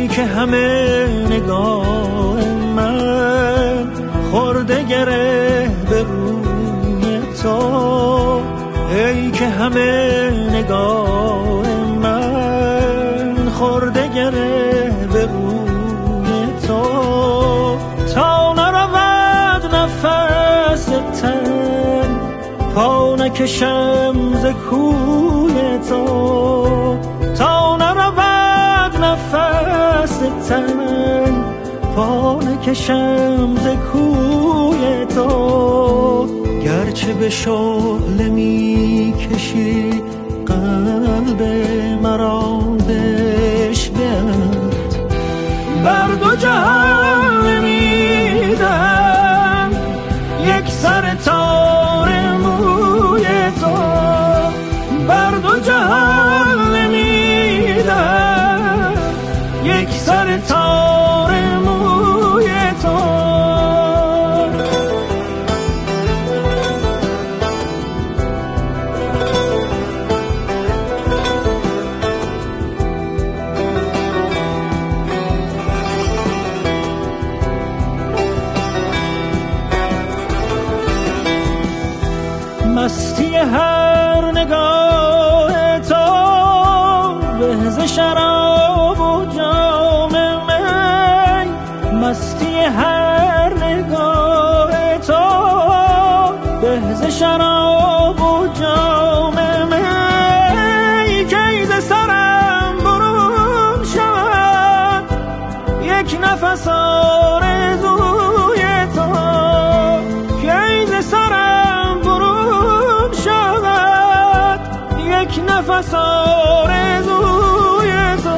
که همه نگاه من خورده گره به روی تو، ای که همه نگاه من خورده گره به روی تو، تا نرود نفس تن پا نکشم ز کوی تو، تا نرود نفس تن پا نکشم ز کوی تو، گرچه به شعله می کشی قلب مرا بشبند، بر دو جهان نمیدم یک سر تار موی تو، بر دو جهان نمیدم یک سر تار موی تو. مستی هر نگاه تو به ز شراب و جام می، مستی هر نگاه تو به ز شراب و جام می، که ز سرم برون شود یک نفس آرزوی تو، که ز سرم برون شود یک نفس آرزوی تو.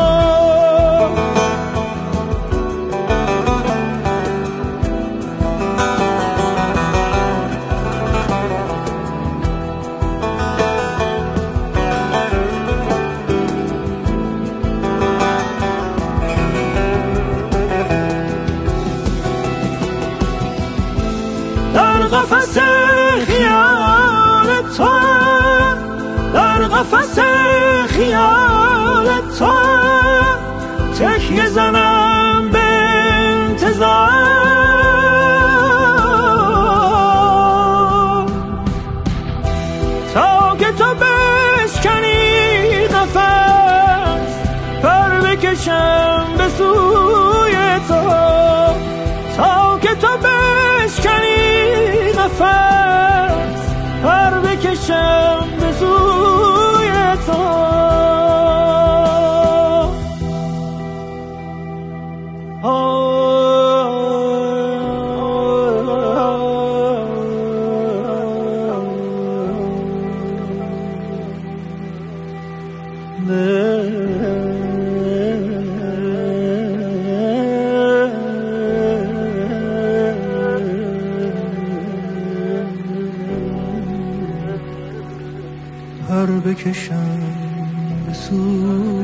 در قفس خیال تو، در قفس خیال تو تکیه زنم به انتظار، تا که تو بشکنی قفس پر بکشم به سوی تو، تا که تو بشکنی نفس پر بکشم به سوی تو. پر بکشم به سوی